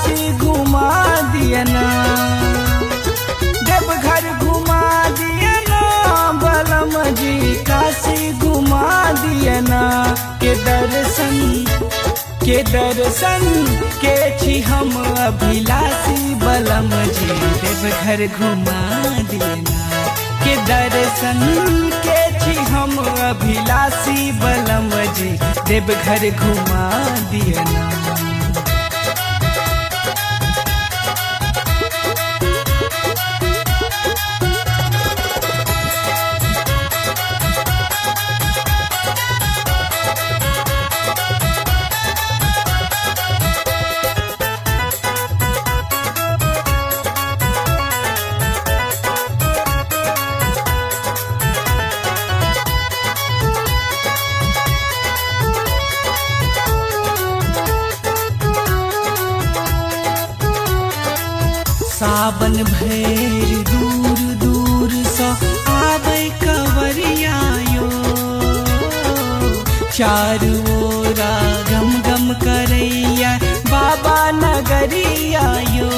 काशी घुमा दिया ना, देवघर घुमा दिया ना, बलम जी काशी घुमा दिया ना। के दर्शन के छी हम अभिलाषी, बलम जी देवघर घुमा दिया ना। के दर्शन के छी हम अभिलाषी, बलम जी देवघर घुमा दिया ना। सावन भैर दूर दूर सँ आबै कवरिया यो, चारू ओरा गम गम करैया बाबा नगरिया यो।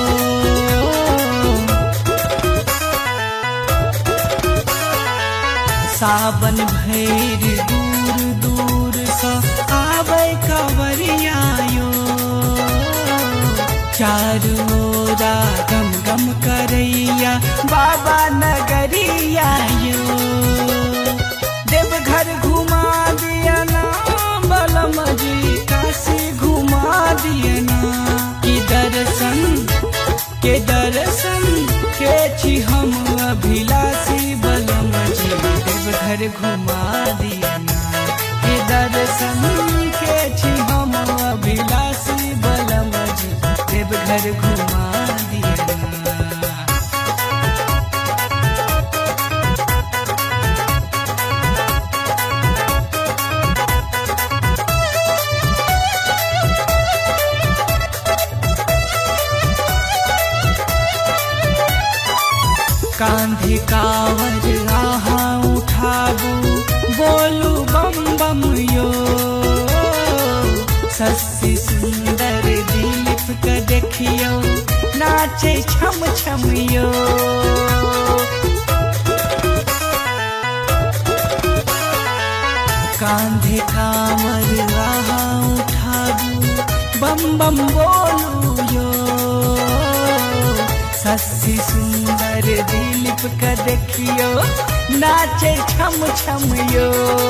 सावन भैर दूर दूर सँ आबै कवरिया यो, चारू ओरा गम गम करैया बाबा नगरिया यो। देवघर घुमा दिया ना, बलम जी काशी घुमा दिया ना। के दर्शन के छी हम अभिलाषी, बलम जी देवघर घुमा दिया ना। के दर्शन के छी हम अभिलाषी, बलम जी देवघर घुमा दिया ना। कांधे कावर आहा उठाबू, बोलू बम बम यो। शशि सुंदर दिलीप के देखियो, नाचे छम छम यो। कांधे कावर आहा उठाबू, बम बम बोलू यो। शशि सुंदर दिलीप का देखियो, नाचे छम छम यो।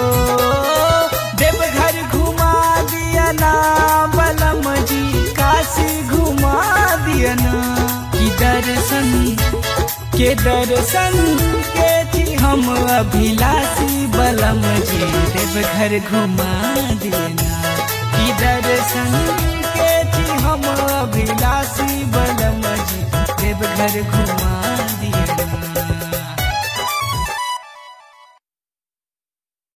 देवघर घुमा दिया ना, बलम जी काशी घुमा दिया ना। के दर्शन के छी हम अभिलाषी, बलम जी देवघर घुमा दिया ना। की दर्शन के छी हम अभिलाषी, बलम जी देवघर घुमा दिया ना।